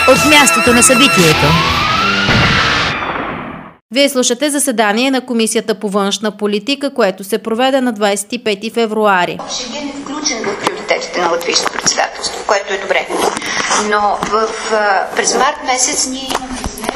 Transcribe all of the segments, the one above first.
от мястото на събитието. Вие слушате заседание на Комисията по външна политика, което се проведе на 25 февруари. Шенген е включен в приоритетите на латвийското председателство, което е добре. Но през март месец ние имаме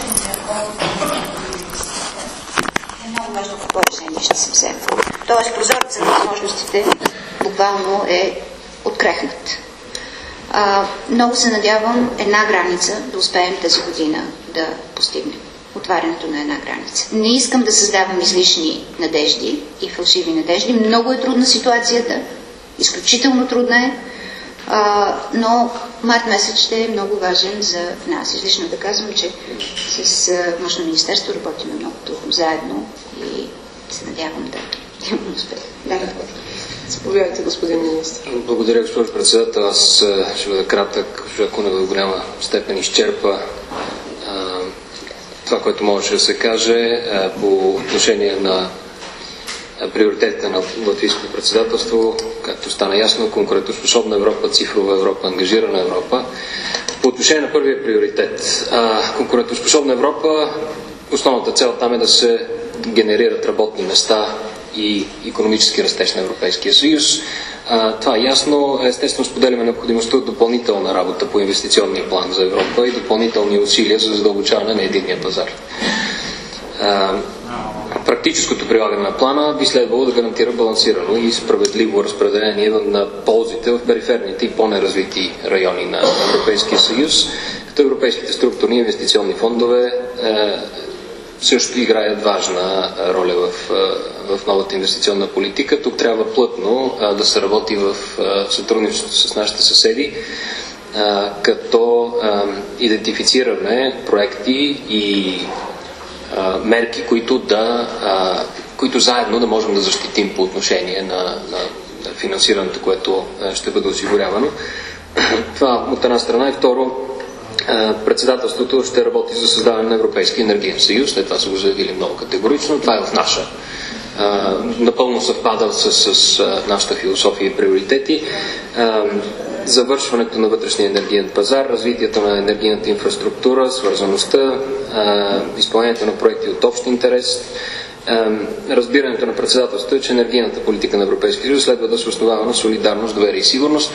много важно какво решение ще се вземе. Тоест прозорецът на възможностите буквално е открехнат. Много се надявам една граница да успеем тази година да постигнем. Отварянето на една граница. Не искам да създавам излишни надежди и фалшиви надежди. Много е трудна ситуацията. Изключително трудна е. Но март месец ще е много важен за нас. Излишно да казвам, че с външно министерство работим много трудно заедно и се надявам да имам успех. Заповядайте, господин министър. Благодаря, господин председател. Аз ще бъда кратък. Госпожа Кунева в голяма степен изчерпа това, което можеше да се каже по отношение на приоритетите на латвийското председателство, както стана ясно, конкурентоспособна Европа, цифрова Европа, ангажирана Европа. По отношение на първия приоритет, конкурентоспособна Европа, основната цел там е да се генерират работни места и икономически растеж на Европейския съюз. Това е ясно. Естествено споделяме необходимостта от допълнителна работа по инвестиционния план за Европа и допълнителни усилия за задълбочаване на единния пазар. Практическото прилагане на плана би следвало да гарантира балансирано и справедливо разпределение на ползите в периферните и по-неразвити райони на Европейския съюз, като европейските структурни инвестиционни фондове също играят важна роля в новата инвестиционна политика. Тук трябва плътно да се работи в сътрудничество с нашите съседи, като идентифицираме проекти и мерки, които заедно да можем да защитим по отношение на финансирането, което ще бъде осигурявано. Това от една страна и второ, председателството ще работи за създаване на Европейски енергиен съюз. След това са го заявили много категорично. Това е в наша. Напълно съвпада с нашата философия и приоритети. Завършването на вътрешния енергиен пазар, развитието на енергийната инфраструктура, свързаността, изпълнението на проекти от общ интерес. Разбирането на председателството е, че енергийната политика на Европейския съюз следва да се основава на солидарност, доверие и сигурност.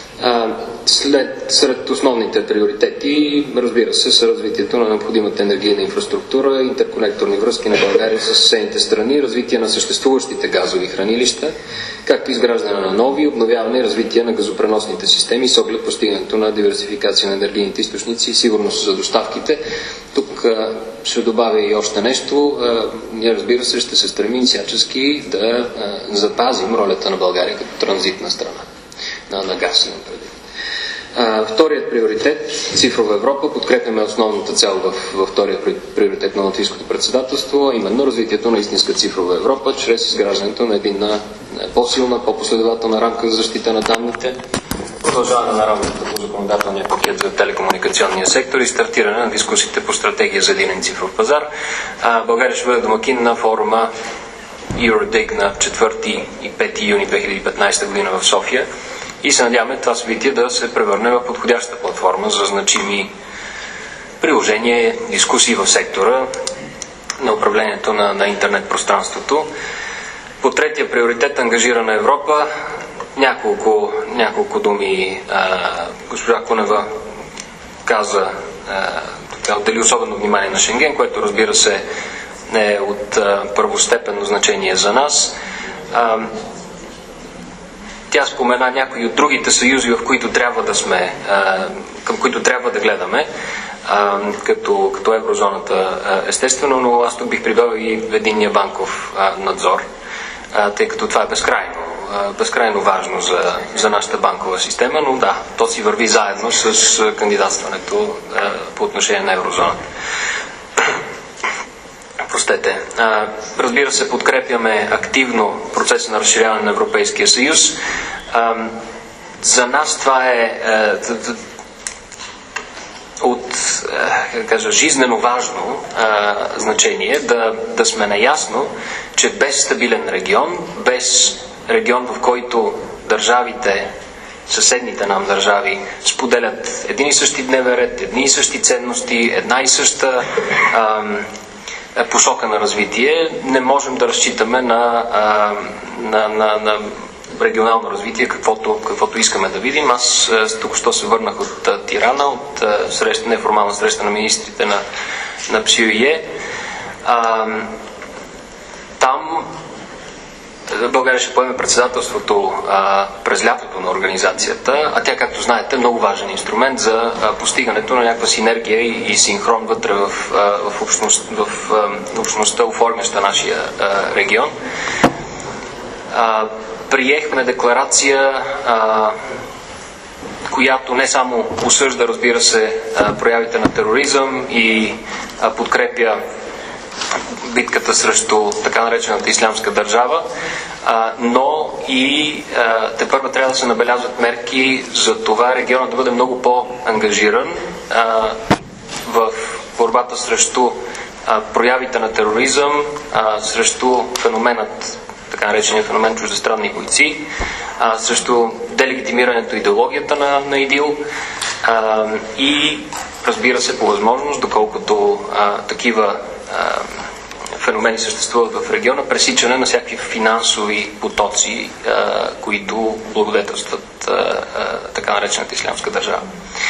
Сред основните приоритети, разбира се, са развитието на необходимата енергийна инфраструктура, интерконекторни връзки на България с съседните страни, развитие на съществуващите газови хранилища, както изграждане на нови, обновяване и развитие на газопреносните системи с оглед постигането на диверсификация на енергийните източници и сигурност за доставките. Тук ще добавя и още нещо. Ние, разбира се, ще се стремим всячески да запазим ролята на България като транзитна страна на газ. Вторият приоритет – цифрова Европа. Подкрепяме основната цел във втория приоритет на латвийското председателство, именно развитието на истинска цифрова Европа, чрез изграждането на една по-силна, по-последователна рамка за защита на данните, продължаване на работата по законодателния пакет за телекомуникационния сектор и стартиране на дискусиите по стратегия за единен цифров пазар. България ще бъде домакин на форума Eurodig на 4 и 5 юни 2015 година в София. И се надяваме това събитие да се превърне в подходяща платформа за значими приложения, дискусии в сектора на управлението на интернет пространството. По третия приоритет, ангажирана Европа, няколко думи. Госпожа Кунева каза, отдели особено внимание на Шенген, което разбира се е от първостепенно значение за нас. Тя спомена някои от другите съюзи, в които трябва да сме, към които трябва да гледаме, като еврозоната естествено, но аз тук бих прибавил и единния банков надзор, тъй като това е безкрайно важно за нашата банкова система, но да, то си върви заедно с кандидатстването по отношение на еврозоната. Разбира се, подкрепяме активно процеса на разширяване на Европейския съюз. За нас това е от жизнено важно значение да сме наясно, че без стабилен регион, без регион, в който държавите съседните нам държави споделят един и същи дневен ред, едни и същи ценности, една и съща посока на развитие, не можем да разчитаме на регионално развитие, каквото искаме да видим. Аз току-що се върнах от Тирана, от неформална среща на министрите на ПСЮЕ. Там България ще поеме председателството през лятото на организацията, а тя, както знаете, е много важен инструмент за постигането на някаква синергия и синхрон вътре в общността, оформяща нашия регион. Приехме декларация, която не само осъжда, разбира се, проявите на тероризъм и подкрепя битката срещу така наречената ислямска държава, но и тепърва трябва да се набелязват мерки за това регионът да бъде много по-ангажиран в борбата срещу проявите на тероризъм, срещу феноменът, така наречения феномен чуждестранни бойци, срещу делегитимирането идеологията на ИДИЛ и, разбира се, по възможност, доколкото такива феномени съществуват в региона, пресичане на всякакви финансови потоци, които благодетелстват така наречената ислямска държава.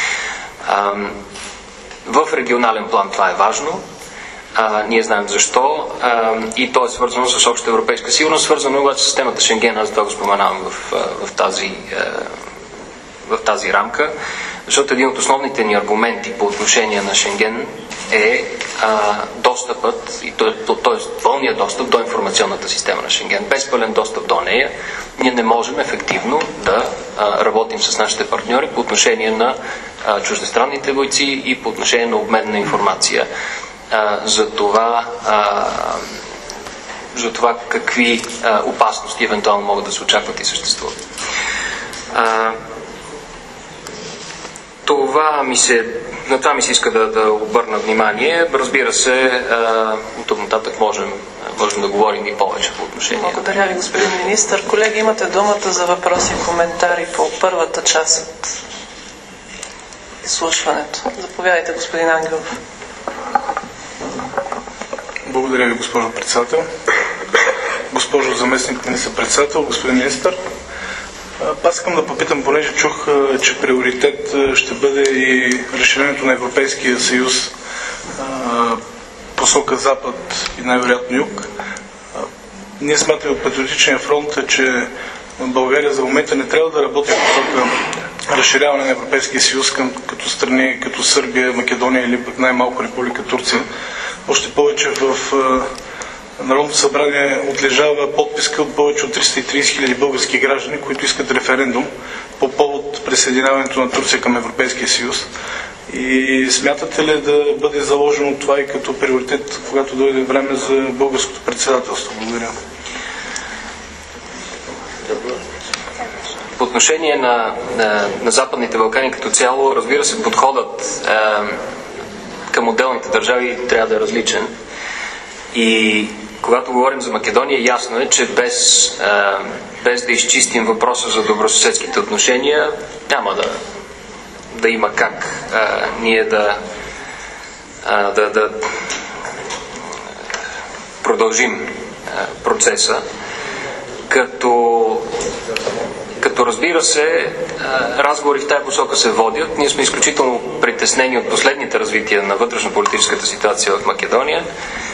В регионален план това е важно. Ние знаем защо и то е свързано с обща европейска сигурност, свързано обаче с темата Шенген, аз това го споменавам в тази рамка, защото един от основните ни аргументи по отношение на Шенген е достъпът, т.е. пълният достъп до информационната система на Шенген. Без пълен достъп до нея ние не можем ефективно да работим с нашите партньори по отношение на чуждестранните бойци и по отношение на обмен на информация за това какви опасности евентуално могат да се очакват и съществуват. На това ми се иска да обърна внимание. Разбира се, от тук нататък можем да говорим и повече по отношение. Благодаря ви, господин министър. Колеги, имате думата за въпроси и коментари по първата част от изслушването. Заповядайте, господин Ангелов. Благодаря ви, госпожо председател. Госпожо заместник министър-председател, господин министър, аз искам да попитам, понеже чух, че приоритет ще бъде и разширението на Европейския съюз посока запад и най-вероятно юг. Ние смятаме от Патриотичния фронт, че България за момента не трябва да работи в посока разширяване на Европейския съюз като страни като Сърбия, Македония или пък най-малко Република Турция. Още повече в Народното събрание отлежава подписка от повече от 330 хиляди български граждани, които искат референдум по повод присъединяването на Турция към Европейския съюз. И смятате ли да бъде заложено това и като приоритет, когато дойде време за българското председателство? Благодаря. По отношение на Западните Балкани като цяло, разбира се, подходът към отделните държави трябва да е различен. И когато говорим за Македония, ясно е, че без да изчистим въпроса за добросъседските отношения, няма да има как ние да продължим процеса, като разбира се, разговори в тази посока се водят. Ние сме изключително притеснени от последните развития на вътрешно-политическата ситуация в Македония.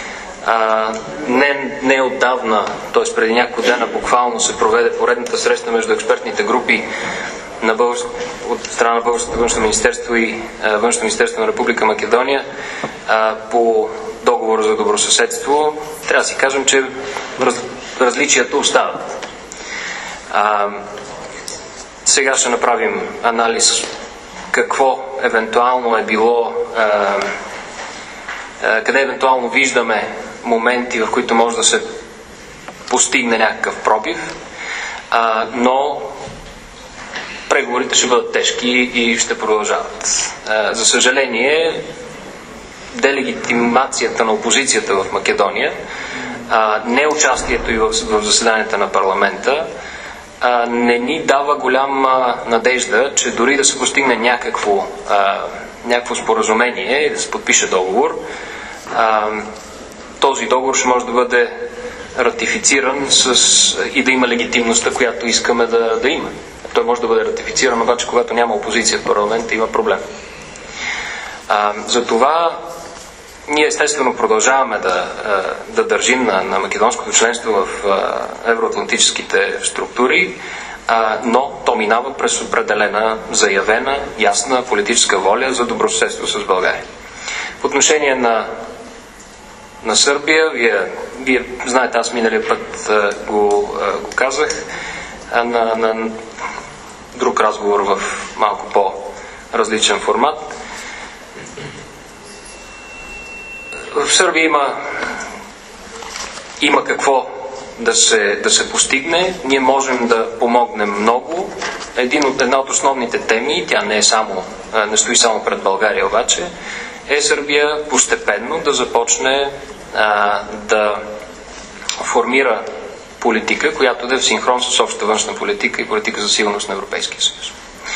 Не отдавна, т.е. преди няколко дена, буквално се проведе поредната среща между експертните групи от страна на Българското външно министерство и Външно министерство на Република Македония по договора за добросъседство. Трябва да си кажем, че различията остават. Сега ще направим анализ какво евентуално е било, къде евентуално виждаме моменти, в които може да се постигне някакъв пробив, но преговорите ще бъдат тежки и ще продължават. За съжаление, делегитимацията на опозицията в Македония, неучастието и в заседанията на парламента не ни дава голяма надежда, че дори да се постигне някакво споразумение и да се подпише договор, този договор ще може да бъде ратифициран и да има легитимността, която искаме да има. Той може да бъде ратифициран, обаче когато няма опозиция в парламента, има проблем. Затова ние естествено продължаваме да държим на македонското членство в евроатлантическите структури, но то минава през определена, заявена, ясна политическа воля за добросъседство с България. По отношение на Сърбия, вие знаете, аз миналия път го казах на друг разговор в малко по-различен формат. В Сърбия има какво да се постигне. Ние можем да помогнем много. Една от основните теми, тя не стои само пред България обаче, е Сърбия постепенно да започне да формира политика, която да е в синхрон с общата външна политика и политика за сигурност на Европейския съюз.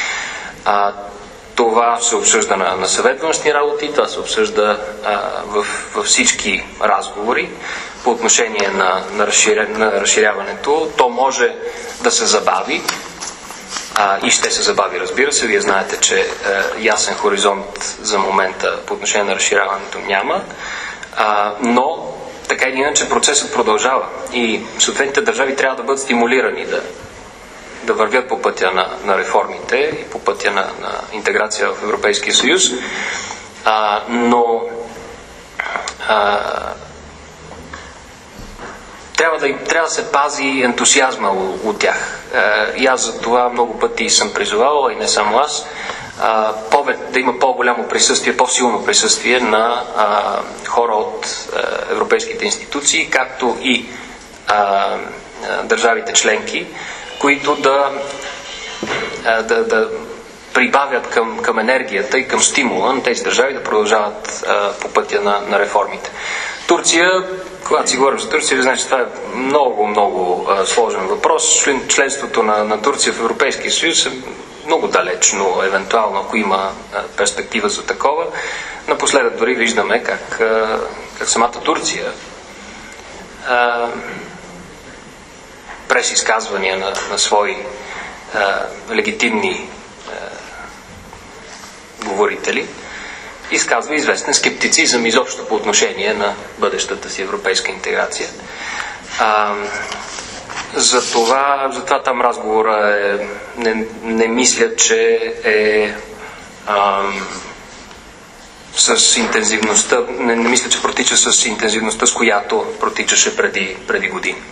Това се обсъжда на Съвет външни работи, това се обсъжда във всички разговори по отношение на разширяването. То може да се забави и ще се забави, разбира се. Вие знаете, че ясен хоризонт за момента по отношение на разширяването няма, но така или иначе процесът продължава и съответните държави трябва да бъдат стимулирани да вървят по пътя на реформите и по пътя на интеграция в Европейския съюз, но трябва да се пази ентусиазма от тях. И аз за това много пъти съм призовал, и не само аз, да има по-голямо присъствие, по-силно присъствие на хора от европейските институции, както и държавите членки, които да прибавят към енергията и към стимула на тези държави да продължават по пътя на реформите. Турция, когато си говорим за Турция, ви знаете, че това е много, много сложен въпрос. Членството на Турция в Европейския съюз е много далечно, евентуално, ако има перспектива за такова. Напоследък дори виждаме как самата Турция през изказвания на свои легитимни говорители изказва известен скептицизъм изобщо по отношение на бъдещата си европейска интеграция. Затова там разговора не мисля, че е с интензивността, не мисля, че протича с интензивността, с която протичаше преди години.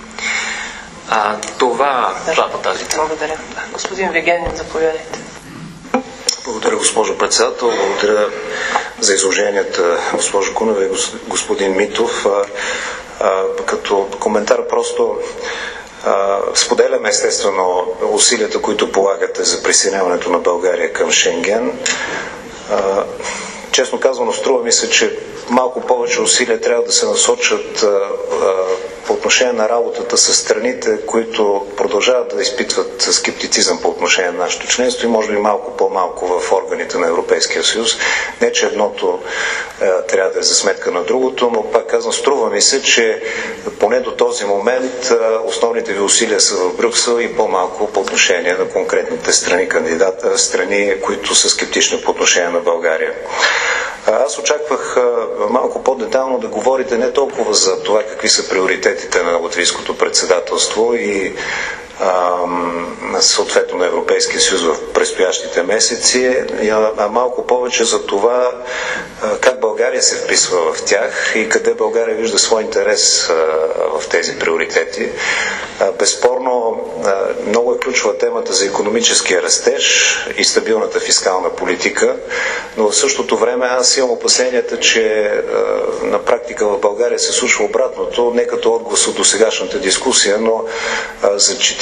Това по тази тема. Благодаря. Господин Вигенин, заповядайте. Благодаря, госпожо председател. Благодаря за изложенията, госпожо Кунева и господин Митов. Като коментар просто споделяме естествено усилията, които полагате за присъединяването на България към Шенген. Честно казано, струва ми се, че малко повече усилия трябва да се насочат по отношение на работата с страните, които продължават да изпитват скептицизъм по отношение на нашето членство и може би малко по-малко в органите на Европейския съюз. Не, че едното трябва да е за сметка на другото, но пак казвам, струва ми се, че поне до този момент основните ви усилия са в Брюксел и по-малко по отношение на конкретните страни, които са скептични по отношение на България. Аз очаквах малко по-детално да говорите не толкова за това какви са приоритетите на латвийското председателство и съответно на Европейския съюз в предстоящите месеци, а малко повече за това как България се вписва в тях и къде България вижда свой интерес в тези приоритети. Безспорно, много е ключова темата за икономическия растеж и стабилната фискална политика, но в същото време аз имам опасенията, че на практика в България се случва обратното, не като отглас от досегашната дискусия, но за 40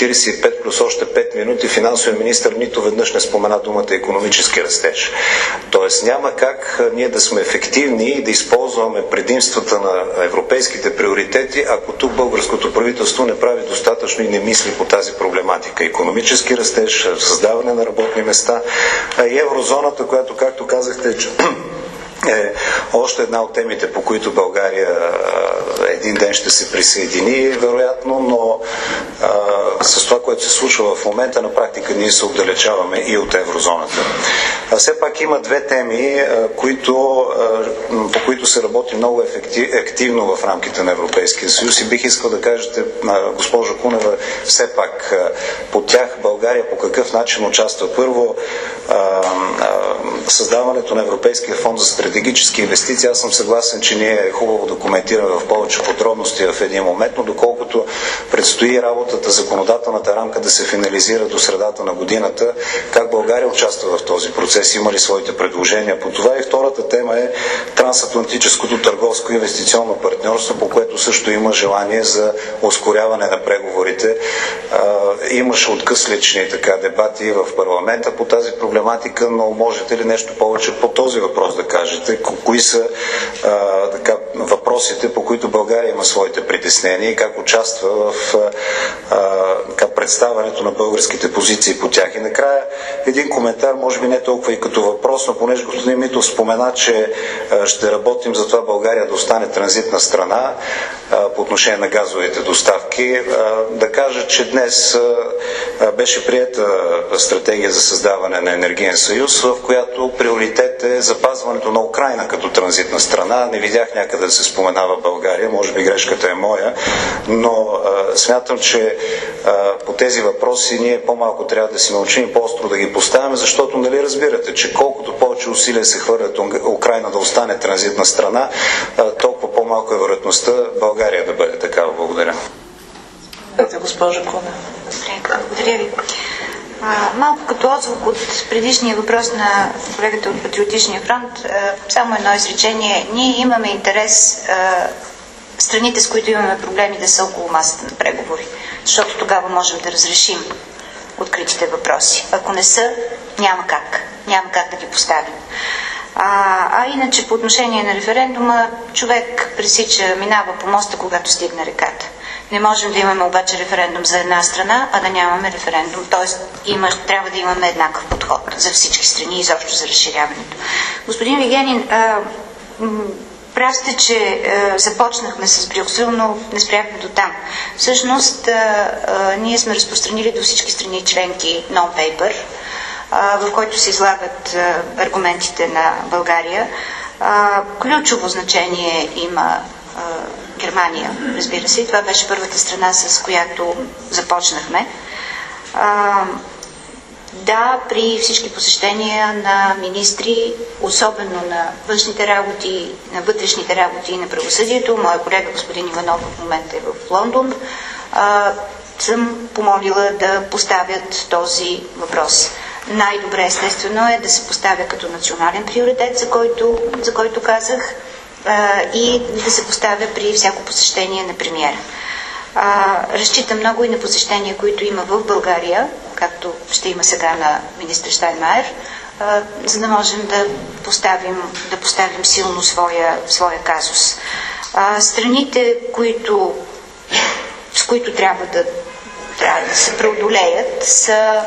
45 плюс още 5 минути финансовия министър нито веднъж не спомена думата икономически растеж. Тоест няма как ние да сме ефективни и да използваме предимствата на европейските приоритети, ако тук българското правителство не прави достатъчно и не мисли по тази проблематика. Икономически растеж, създаване на работни места и еврозоната, която, както казахте, е още една от темите, по които България един ден ще се присъедини, вероятно, но с това, което се случва в момента, на практика ние се отдалечаваме и от еврозоната. Все пак има две теми, по които се работи много активно в рамките на Европейския съюз и бих искал да кажете, госпожо Кунева, все пак по тях България по какъв начин участва. Първо, създаването на Европейския фонд за стратегически инвестиции. Аз съм съгласен, че ние е хубаво да коментираме в повече подробности в един момент, но доколкото предстои работата, законодателната рамка да се финализира до средата на годината, как България участва в този процес, има ли своите предложения по това. И втората тема е трансатлантическото търговско инвестиционно партньорство, по което също има желание за ускоряване на преговорите. Имаше откъслични дебати в парламента по тази проблематика, но можете ли нещо повече по този въпрос да кажете? Кои са въпросите, по които България има своите притеснения и как участва в представянето на българските позиции по тях? И накрая един коментар, може би не толкова и като въпрос, но понеже господин Митов спомена, че ще работим за това България да остане транзитна страна по отношение на газовите доставки, да кажа, че днес беше приета стратегия за създаване на енергиен съюз, в която приоритет е запазването на Украйна като транзитна страна. Не видях някъде да се споменава България, може би грешката е моя, но смятам, че по тези въпроси ние по-малко трябва да си научим и по-остро да ги поставяме, защото нали разбирате, че колкото повече усилия се хвърлят Украйна да остане транзитна страна, толкова по-малко е вероятността България да бъде такава. Благодаря. Госпожа Куна. Благодаря ви. Малко като отзвук от предишния въпрос на колегата от Патриотичния фронт, само едно изречение. Ние имаме интерес страните, с които имаме проблеми, да са около масата на преговори, защото тогава можем да разрешим откритите въпроси. Ако не са, няма как да ги поставим. Иначе по отношение на референдума, човек минава по моста, когато стигне реката. Не можем да имаме обаче референдум за една страна, а да нямаме референдум. Тоест трябва да имаме еднакъв подход за всички страни, изобщо за разширяването. Господин Вигенин, прав сте, че започнахме с Брюксел, но не спряхме до там. Всъщност, ние сме разпространили до всички страни членки non-paper, в който се излагат аргументите на България. Ключово значение има Германия, разбира се. Това беше първата страна, с която започнахме. Да, при всички посещения на министри, особено на външните работи, на вътрешните работи и на правосъдието, моя колега господин Иванов в момента е в Лондон, съм помолила да поставят този въпрос. Най-добре естествено е да се поставя като национален приоритет, за който казах, и да се поставя при всяко посещение на премиера. Разчитам много и на посещения, които има в България, както ще има сега на министър Щайнмайер, за да можем да поставим силно своя казус. Страните, с които трябва да се преодолеят, са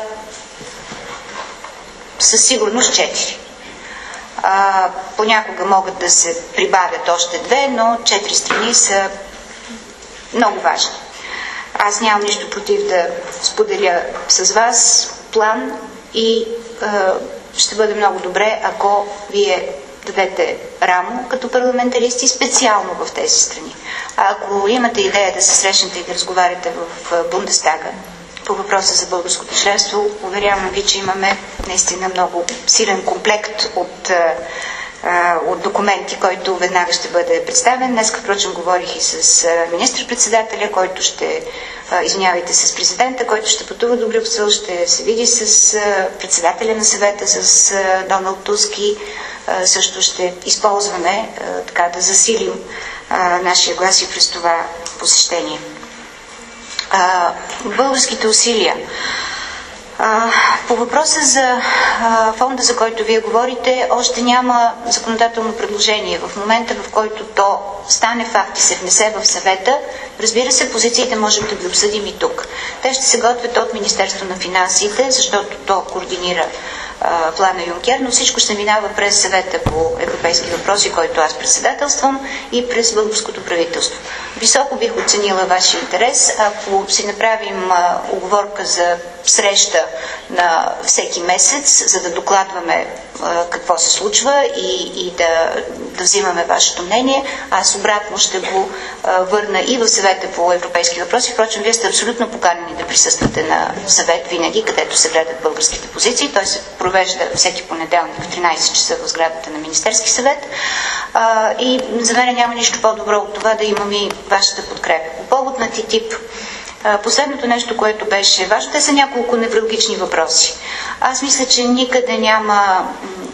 със сигурност 4. Понякога могат да се прибавят още 2, но 4 страни са много важни. Аз нямам нищо против да споделя с вас план и ще бъде много добре, ако вие дадете рамо като парламентаристи специално в тези страни. Ако имате идея да се срещнете и да разговаряте в Бундестага по въпроса за българското членство, уверявам ви, че имаме наистина много силен комплект от документи, който веднага ще бъде представен. Днес, впрочем, говорих и с министър-председателя, с президента, който ще пътува до Брюксел, ще се види с председателя на съвета, с Доналд Туск и също ще използваме да засилим нашия глас и през това посещение. българските усилия. По въпроса за фонда, за който вие говорите, още няма законодателно предложение. В момента, в който то стане факт и се внесе в съвета, разбира се, позициите можем да ги обсъдим и тук. Те ще се готвят от Министерство на финансите, защото то координира плана Юнкер, но всичко ще минава през съвета по европейски въпроси, който аз председателствам, и през българското правителство. Високо бих оценила вашия интерес, ако си направим уговорка за среща на всеки месец, за да докладваме какво се случва и да взимаме вашето мнение. Аз обратно ще го върна и в съвета по европейски въпроси. Впрочем, вие сте абсолютно поканени да присъствате на съвет винаги, където се гледат българските позиции. Той се провежда всеки понеделник в 13 часа в сградата на Министерски съвет. И за мен няма нищо по-добро от това да имам и вашата подкрепа. По повод на ТТИП, последното нещо, което беше важно, те са няколко невралгични въпроси. Аз мисля, че никъде няма,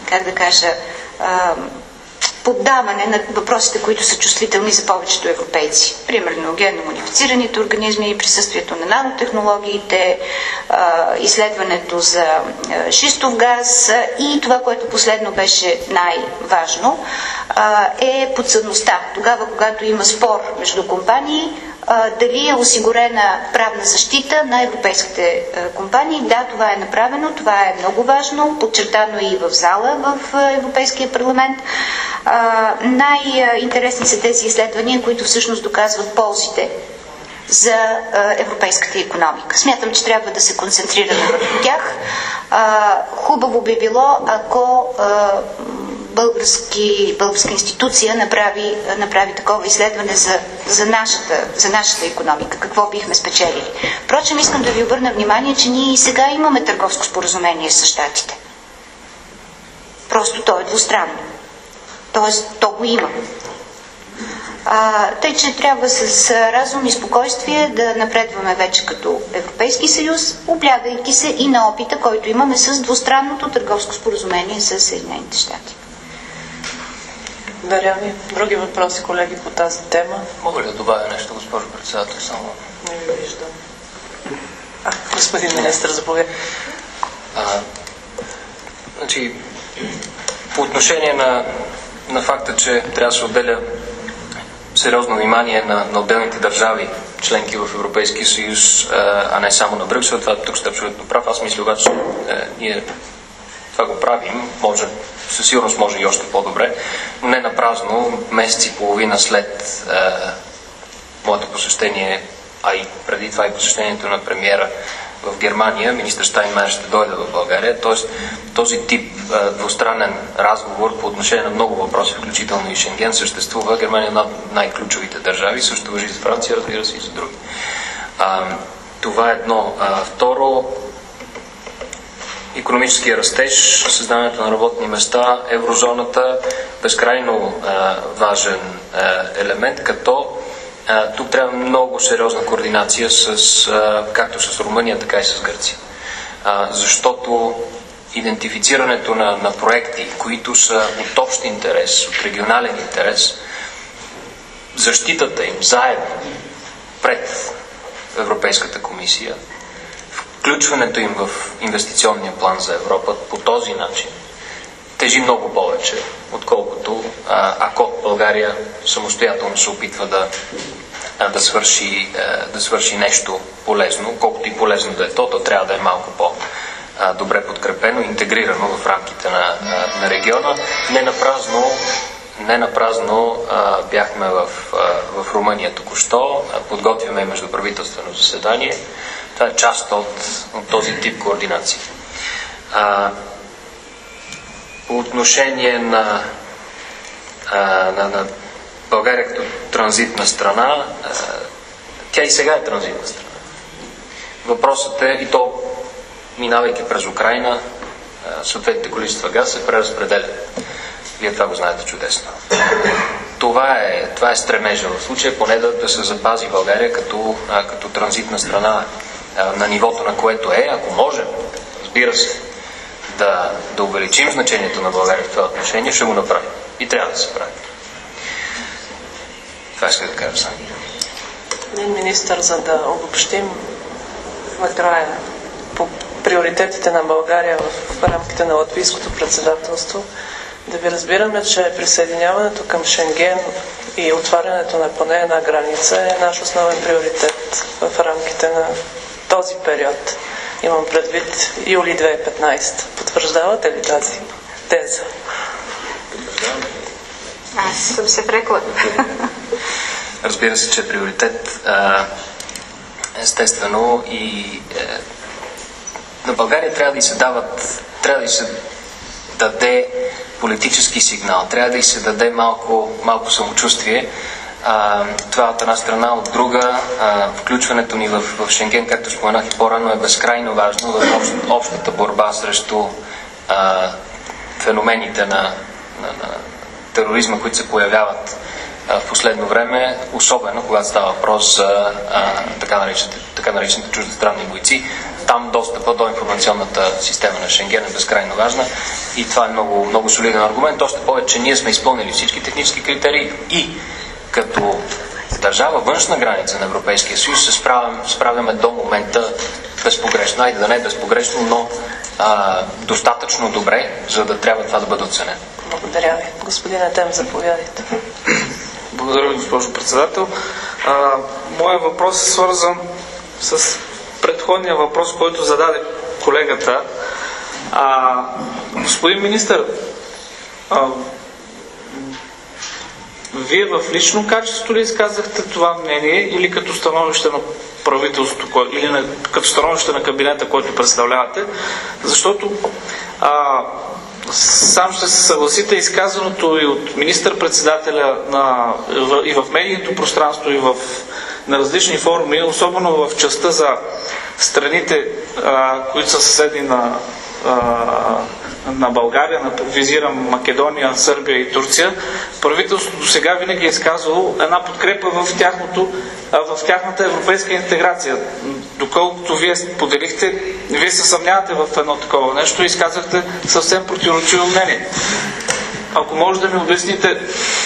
поддаване на въпросите, които са чувствителни за повечето европейци. Примерно генно модифицираните организми, присъствието на нанотехнологиите, изследването за шистов газ и това, което последно беше най-важно, е подсъдността. Тогава, когато има спор между компании, дали е осигурена правна защита на европейските компании. Да, това е направено, това е много важно, подчертано и в зала в Европейския парламент. Най-интересни са тези изследвания, които всъщност доказват ползите за европейската икономика. Смятам, че трябва да се концентрираме върху тях. Хубаво би било, ако българска институция направи такова изследване за нашата икономика. Какво бихме спечелили? Впрочем, искам да ви обърна внимание, че ние и сега имаме търговско споразумение с щатите. Просто то е двустранно. Тоест, то го има. Тъй, че трябва с разум и спокойствие да напредваме вече като Европейски съюз, облягайки се и на опита, който имаме с двустранното търговско споразумение с Съединените щати. Даряни, други въпроси, колеги, по тази тема? Мога ли да добавя нещо, госпожо председател, само? Не ви виждам. Господин министър, заповядайте. Значи, по отношение на факта, че трябва да се отделя сериозно внимание на отделните държави, членки в Европейския съюз, а не само на Брюксел, това тук сте абсолютно прав. Аз мисля обаче, че ние това го правим, със сигурност може и още по-добре, но не напразно, месец и половина след моето посещение, а и преди това и посещението на премиера в Германия, министър Штайнмайер ще дойде в България. Т.е. този тип двустранен разговор по отношение на много въпроси, включително и Шенген, съществува. Германия е една от най-ключовите държави, също важи за Франция, разбира се, и за други. Това е едно. Второ, икономическия растеж, създаването на работни места, еврозоната, безкрайно важен елемент, като тук трябва много сериозна координация както с Румъния, така и с Гърция. Защото идентифицирането на проекти, които са от общ интерес, от регионален интерес, защитата им заедно пред Европейската комисия, включването им в инвестиционния план за Европа по този начин тежи много повече, отколкото ако България самостоятелно се опитва да свърши нещо полезно, колкото и полезно да е то трябва да е малко по-добре подкрепено, интегрирано в рамките на региона. Не напразно бяхме в Румъния току-що, подготвяме междуправителствено заседание. Това е част от този тип координация. По отношение на България като транзитна страна, тя и сега е транзитна страна. Въпросът е, и то минавайки през Украйна, съответните количества газ се преразпределят. Вие това го знаете чудесно. Това е стремежа в случая, поне да се запази България като транзитна страна на нивото, на което е, ако можем, разбира се, да увеличим значението на България в това отношение, ще го направим. И трябва да се прави. Това иска да кажа сами. Господин министър, за да обобщим накрая по приоритетите на България в рамките на латвийското председателство, да ви разбираме, че присъединяването към Шенген и отварянето на поне една граница е наш основен приоритет в рамките на този период. Имам предвид юли 2015. Потвърждавате ли тази теза? Аз съм се прекла. Разбира се, че е приоритет. Естествено и на България трябва да й се даде политически сигнал, трябва да й се даде малко самочувствие. Това от една страна, от друга, включването ни в Шенген, както споменах и по-рано, е безкрайно важно в общата борба срещу феномените на тероризма, които се появяват в последно време, особено когато става въпрос за така наречените чуждестранни бойци. Там достъпа до информационната система на Шенген е безкрайно важна и това е много, много солиден аргумент. Още повече, че ние сме изпълнили всички технически критерии и като държава външна граница на Европейския съюз се справяме до момента безпогрешно, айде да не е безпогрешно, но достатъчно добре, за да трябва това да бъде оценено. Благодаря ви. Господин Етем, заповядайте. Благодаря ви, госпожо председател. Моят въпрос е свързан с предходния въпрос, който зададе колегата. Господин министър, вие в лично качество ли изказахте това мнение или като становище на правителството, или като становище на кабинета, който представлявате? Защото сам ще се съгласите, изказаното и от министър-председателя и в медийното пространство, и на различни форуми, особено в частта за страните, които са съседни на България, визирам Македония, Сърбия и Турция, правителството сега винаги е изказвало една подкрепа в тяхната европейска интеграция. Доколкото вие споделихте, вие се съмнявате в едно такова нещо и изказахте съвсем противоречиво мнение. Ако може да ми обясните,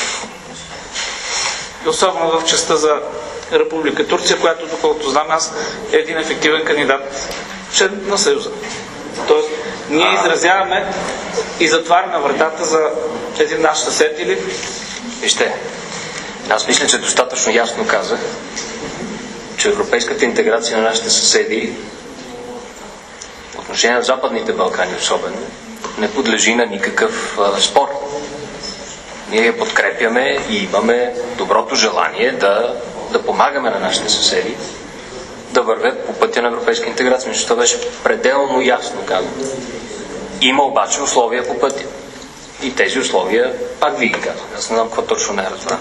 особено в частта за Република Турция, която, доколкото знам аз, е един ефективен кандидат член на Съюза. Тоест, ние изразяваме и затваряме вратата за един наш съсед или... Вижте, аз мисля, че достатъчно ясно казах, че европейската интеграция на нашите съседи в отношение на Западните Балкани особено не подлежи на никакъв спор. Ние я подкрепяме и имаме доброто желание да помагаме на нашите съседи да вървят по пътя на европейска интеграция. Мисля, това беше пределно ясно казано. Има обаче условия по пътя. И тези условия пак ви ги казвам. Аз не знам какво точно не разбрам.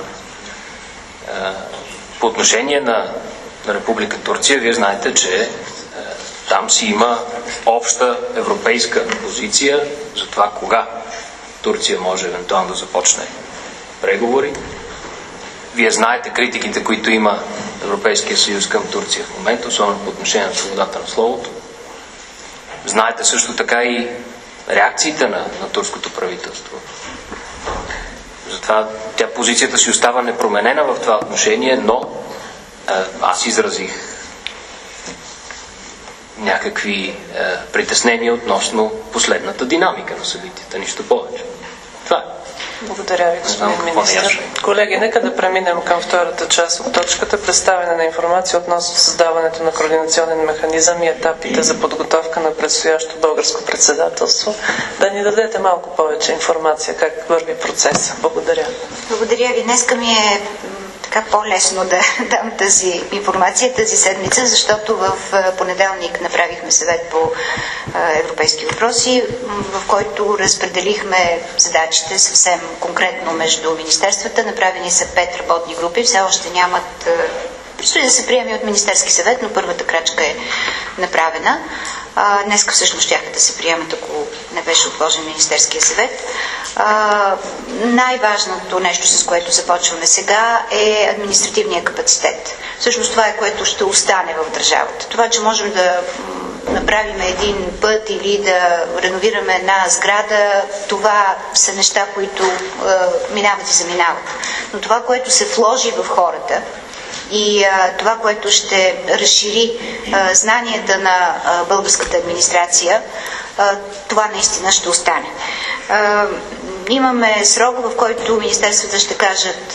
По отношение на Република Турция, вие знаете, че там си има обща европейска позиция за това кога Турция може евентуално да започне преговори. Вие знаете критиките, които има Европейския съюз към Турция в момента, особено по отношение на свободата на словото. Знаете също така и реакциите на турското правителство. Затова позицията си остава непроменена в това отношение, но аз изразих някакви притеснения относно последната динамика на събитията. Нищо повече. Това е. Благодаря ви, господин министър. Колеги, нека да преминем към втората част от точката. Представяне на информация относно създаването на координационен механизъм и етапите за подготовка на предстоящо българско председателство. Да ни дадете малко повече информация как върви процеса. Благодаря. Благодаря ви. Днеска ми е така по-лесно да дам тази информация тази седмица, защото в понеделник направихме съвет по европейски въпроси, в който разпределихме задачите съвсем конкретно между министерствата. Направени са 5 работни групи, все още нямат... Предстои да се приеме от Министерски съвет, но първата крачка е направена. Днеска всъщност щяха да се приемат, ако не беше отложен Министерския съвет. Най-важното нещо, с което започваме сега, е административния капацитет. Всъщност това е, което ще остане в държавата. Това, че можем да направим един път или да реновираме една сграда, това са неща, които минават и заминават. Но това, което се вложи в хората и това, което ще разшири знанията на българската администрация, това наистина ще остане. Имаме срок, в който министерствата ще кажат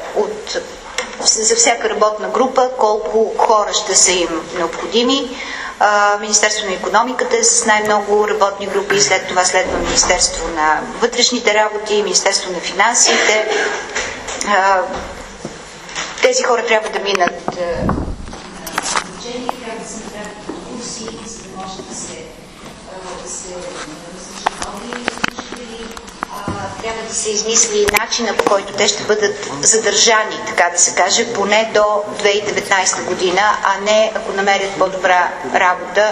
за всяка работна група колко хора ще са им необходими. Министерство на икономиката е с най-много работни групи, след това следва Министерство на вътрешните работи, Министерство на финансите. Тези хора трябва да минат обучение, трябва да се направят конкурси, за да може да се нови служители. Трябва да се измисли начина, по който те ще бъдат задържани, така да се каже, поне до 2019 година, а не ако намерят по-добра работа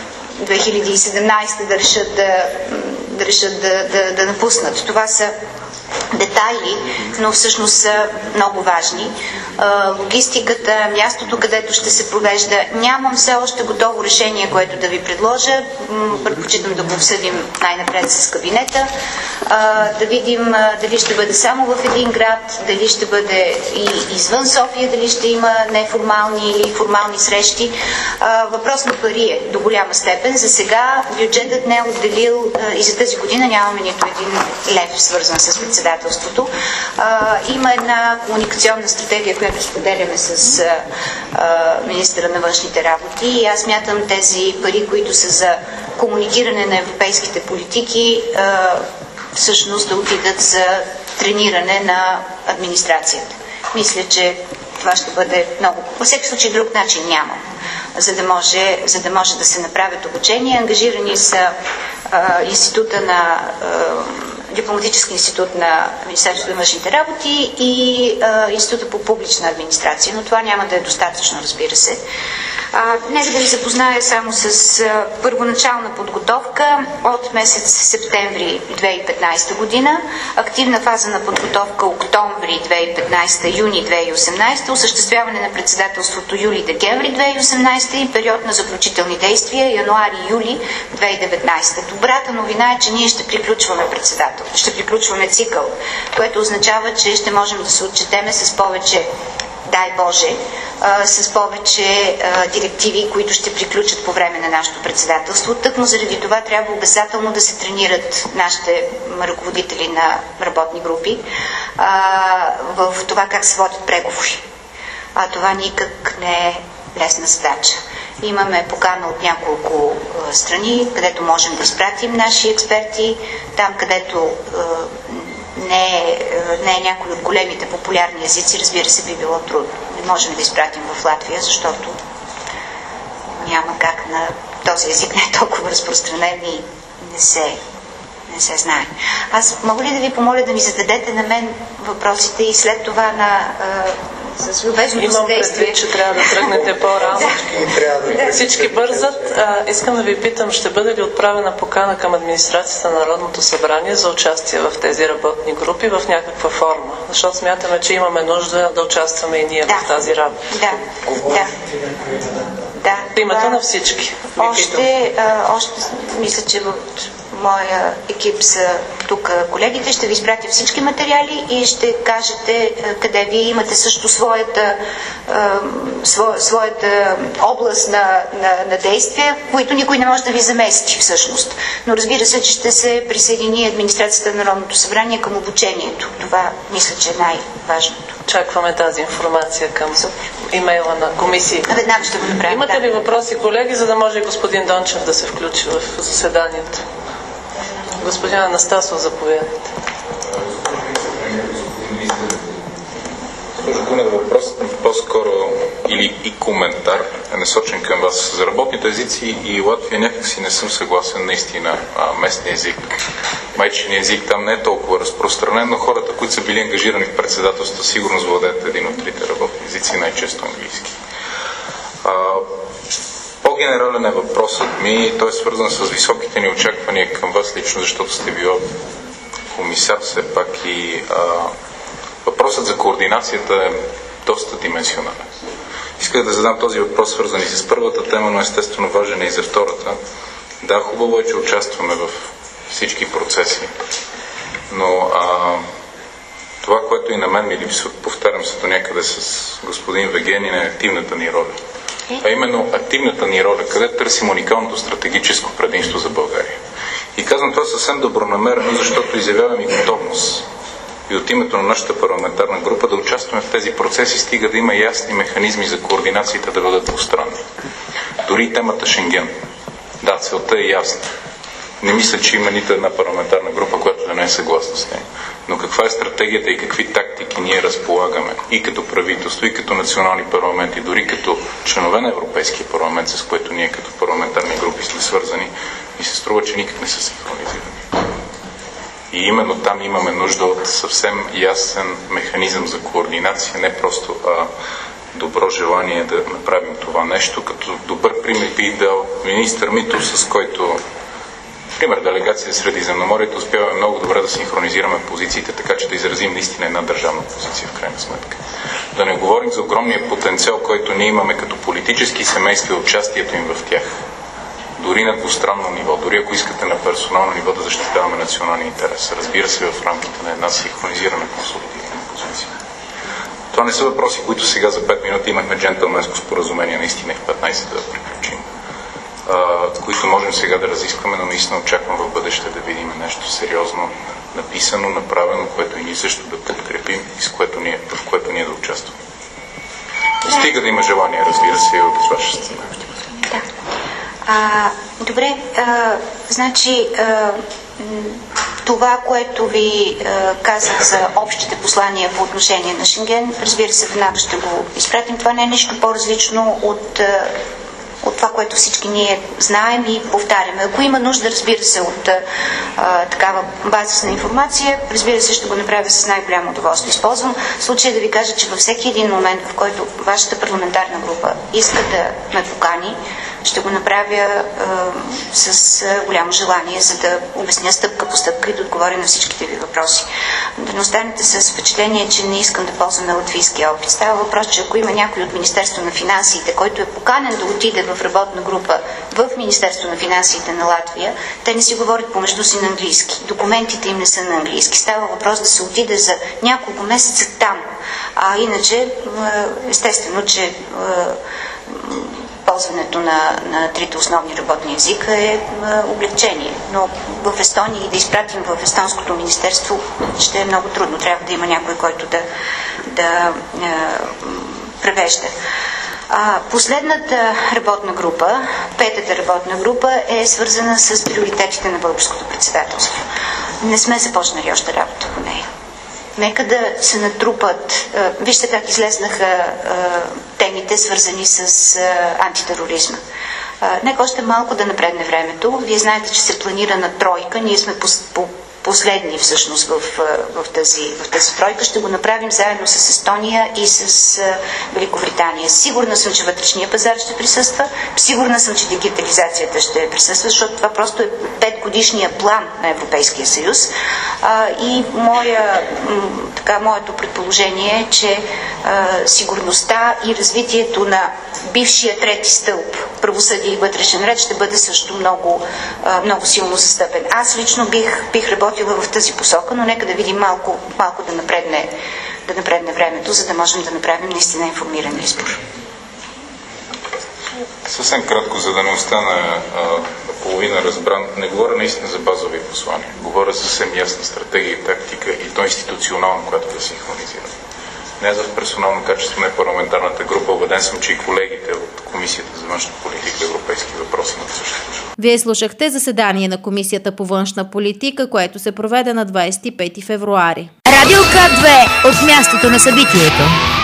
2017 да решат да напуснат. Това са детайли, но всъщност са много важни. Логистиката, мястото, където ще се провежда. Нямам все още готово решение, което да ви предложа. Предпочитам да го обсъдим най-напред с кабинета. Да видим дали ще бъде само в един град, дали ще бъде и извън София, дали ще има неформални или формални срещи. Въпрос на пари е до голяма степен. За сега бюджетът не е отделил и за тази година нямаме нито един лев свързан с председателството. Има една комуникационна стратегия, която споделяме с министъра на външните работи, и аз мятам тези пари, които са за комуникиране на европейските политики, всъщност да отидат за трениране на администрацията. Мисля, че това ще бъде много. Във всеки случай друг начин нямам, за да може да се направят обучения. Ангажирани са института на Дипломатически институт на Министерството на външните работи и Института по публична администрация, но това няма да е достатъчно, разбира се. Нека да ви запозная само с първоначална подготовка от месец септември 2015 година, активна фаза на подготовка октомври 2015, юни 2018, осъществяване на председателството юли-декември 2018 и период на заключителни действия януари-юли 2019. Добрата новина е, че ние ще приключваме ще приключваме цикъл, което означава, че ще можем да се отчетеме с повече, дай Боже, с повече директиви, които ще приключат по време на нашето председателство. Тъкмо заради това трябва обязателно да се тренират нашите ръководители на работни групи в това как се водят преговори. Това никак не е лесна задача. Имаме покана от няколко страни, където можем да изпратим наши експерти, там където не е някой от големите популярни езици, разбира се, би било трудно. Не можем да изпратим в Латвия, защото няма как на този език не е толкова разпространен и не се знае. Аз мога ли да ви помоля да ми зададете на мен въпросите и след това с любезното съдействие? Имам предвид, че трябва да тръгнете по-рано. Всички бързат. Искам да ви питам, ще бъде ли отправена покана към администрацията на Народното събрание за участие в тези работни групи в някаква форма? Защото смятаме, че имаме нужда да участваме и ние в тази работа. Да. Името на всички. Още мисля, че моя екип са тук колегите, ще ви изпратя всички материали и ще кажете къде вие имате също своята област на действия, които никой не може да ви замести всъщност. Но разбира се, че ще се присъедини администрацията на Народното събрание към обучението. Това мисля, че е най-важното. Очакваме тази информация към имейла на комисията. Веднага ще го направим. Имате ли въпроси, колеги, за да може господин Дончев да се включи в заседанието? Господин Анастасов, заповядайте. Госпожо Кунева, въпросът по-скоро или и коментар е насочен към вас. За работните езици и Латвия някакси не съм съгласен. Наистина местния език, майчиния език там не е толкова разпространен, но хората, които са били ангажирани в председателство, сигурно владеят един от трите работни езици, най-често английски. По-генерален е въпросът ми, той е свързан с високите ни очаквания към вас лично, защото сте била комисар все пак и въпросът за координацията е доста дименсионален. Исках да задам този въпрос, свързан и с първата тема, но естествено важен е и за втората. Да, хубаво е, че участваме в всички процеси, но това, което и на мен ми липсва, повтарям се до някъде с господин Вегенин, е активната ни роля. А именно активната ни роля, къде търсим уникалното стратегическо предимство за България. И казвам това съвсем добронамерено, защото изявявам и готовност и от името на нашата парламентарна група да участваме в тези процеси, стига да има ясни механизми за координацията да бъдат двустранни. Дори темата Шенген. Да, целта е ясна. Не мисля, че има нито една парламентарна група, която да не е съгласна с нея. Но каква е стратегията и какви тактики ние разполагаме и като правителство, и като национални парламенти, дори като членове на Европейския парламент, с което ние като парламентарни групи сме свързани, и се струва, че никак не са синхронизирани. И именно там имаме нужда от съвсем ясен механизъм за координация, не просто добро желание да направим това нещо. Като добър пример би дал министър Митов, с който, пример, делегация в Средиземноморието, успяваме много добре да синхронизираме позициите, така че да изразим наистина една държавна позиция в крайна сметка. Да не говорим за огромния потенциал, който ние имаме като политически семейства и участието им в тях. Дори на двустранно ниво, дори ако искате на персонално ниво да защитаваме националния интерес. Разбира се, в рамките на една синхронизирана консолидирана позиция. Това не са въпроси, които сега за 5 минути имахме джентълменско споразумение, наистина и в 15 да приключим, които можем сега да разискваме, но наистина очаквам в бъдеще да видим нещо сериозно написано, направено, което и ние също да подкрепим и в което ние да участваме. Стига да има желание, разбира се, и от ваша страна. Добре, значи това, което ви казах за общите послания по отношение на Шенген, разбира се, веднага ще го изпратим. Това не е нещо по-различно от това, което всички ние знаем и повтаряме. Ако има нужда, разбира се, от такава базисна информация, разбира се, ще го направя с най-голямо удоволствие. Използвам случая да ви кажа, че във всеки един момент, в който вашата парламентарна група иска да ме покани, ще го направя с голямо желание, за да обясня стъпка по стъпка и да отговоря на всичките ви въпроси. Да не останете с впечатление, че не искам да ползвам на латвийския опит. Става въпрос, че ако има някой от Министерство на финансите, който е поканен да отиде в работна група в Министерство на финансите на Латвия, те не си говорят помежду си на английски. Документите им не са на английски. Става въпрос да се отиде за няколко месеца там. А иначе, естествено, че ползването на трите основни работни езика е облегчение. Но в Естония и да изпратим в естонското министерство ще е много трудно. Трябва да има някой, който да превежда. Последната работна група, петата работна група, е свързана с приоритетите на българското председателство. Не сме започнали още работа по нея. Нека да се натрупат. Вижте как излезнаха темите, свързани с антитероризма. Нека още малко да напредне времето. Вие знаете, че се планира на тройка. Ние сме последни всъщност в тази тройка. Ще го направим заедно с Естония и с Великобритания. Сигурна съм, че вътрешния пазар ще присъства. Сигурна съм, че дигитализацията ще присъства, защото това просто е 5-годишния план на Европейския съюз. И моето предположение е, че сигурността и развитието на бившия трети стълб, правосъдие и вътрешен ред, ще бъде също много силно застъпен. Аз лично бих работила в тази посока, но нека да видим малко да напредне времето, за да можем да направим наистина информиран избор. Съвсем кратко, за да не остана наполовина разбран, не говоря наистина за базови послания. Говоря за съвсем ясна стратегия и тактика, и то институционална, която да синхронизира. Не за персонално качество на парламентарната група, убеден съм, че и колегите от Комисията за външна политика и европейски въпроси на същото. Вие слушахте заседание на Комисията по външна политика, което се проведе на 25 февруари. Радио К2 от мястото на събитието.